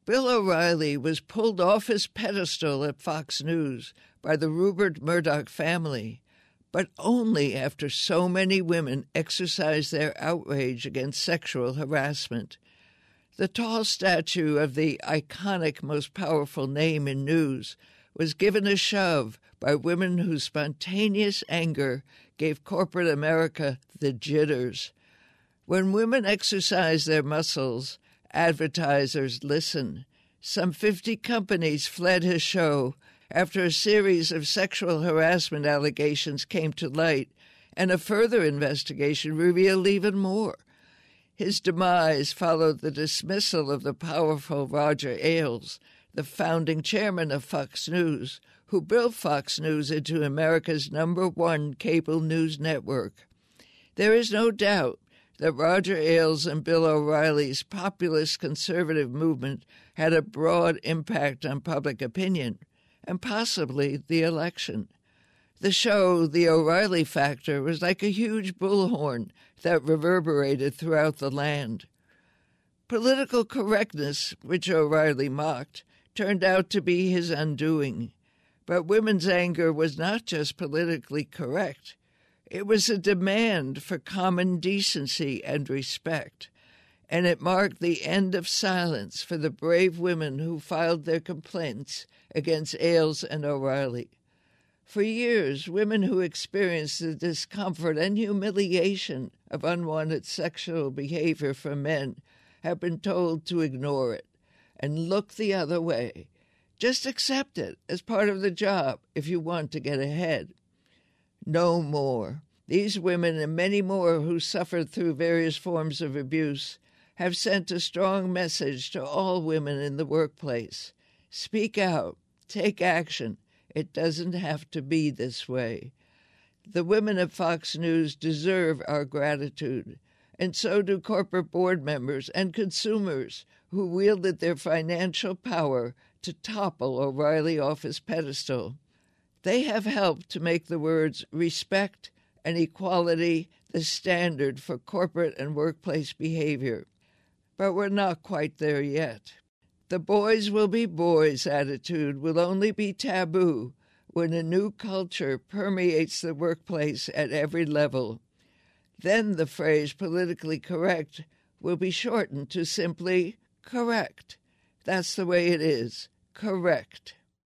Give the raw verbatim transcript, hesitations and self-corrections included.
Bill O'Reilly was pulled off his pedestal at Fox News by the Rupert Murdoch family, but only after so many women exercised their outrage against sexual harassment. The tall statue of the iconic, most powerful name in news was given a shove by women whose spontaneous anger gave corporate America the jitters. When women exercise their muscles, advertisers listen. Some fifty companies fled his show after a series of sexual harassment allegations came to light, and a further investigation revealed even more. His demise followed the dismissal of the powerful Roger Ailes, the founding chairman of Fox News, who built Fox News into America's number one cable news network. There is no doubt that Roger Ailes and Bill O'Reilly's populist conservative movement had a broad impact on public opinion, and possibly the election. The show, The O'Reilly Factor, was like a huge bullhorn that reverberated throughout the land. Political correctness, which O'Reilly mocked, turned out to be his undoing. But women's anger was not just politically correct. It was a demand for common decency and respect, and it marked the end of silence for the brave women who filed their complaints against Ailes and O'Reilly. For years, women who experienced the discomfort and humiliation of unwanted sexual behavior from men have been told to ignore it and look the other way. Just accept it as part of the job if you want to get ahead. No more. These women and many more who suffered through various forms of abuse have sent a strong message to all women in the workplace. Speak out. Take action. It doesn't have to be this way. The women at Fox News deserve our gratitude, and so do corporate board members and consumers who wielded their financial power to topple O'Reilly off his pedestal. They have helped to make the words respect and equality the standard for corporate and workplace behavior. But we're not quite there yet. The boys will be boys attitude will only be taboo when a new culture permeates the workplace at every level. Then the phrase politically correct will be shortened to simply correct. That's the way it is. Correct.